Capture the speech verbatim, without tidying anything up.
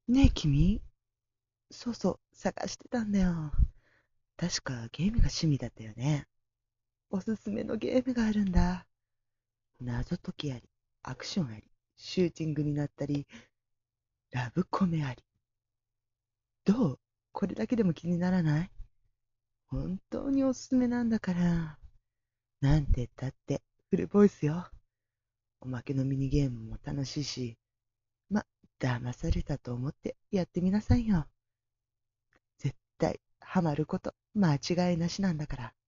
ねえ君、そうそう、探してたんだよ。確かゲームが趣味だったよね。おすすめのゲームがあるんだ。謎解きあり、アクションあり、シューティングになったり、ラブコメあり。どう？これだけでも気にならない？本当におすすめなんだから。なんて言ったってフルボイスよ。おまけのミニゲームも楽しいし、ま、騙されたと思ってやってみなさいよ。絶対ハマること間違いなしなんだから。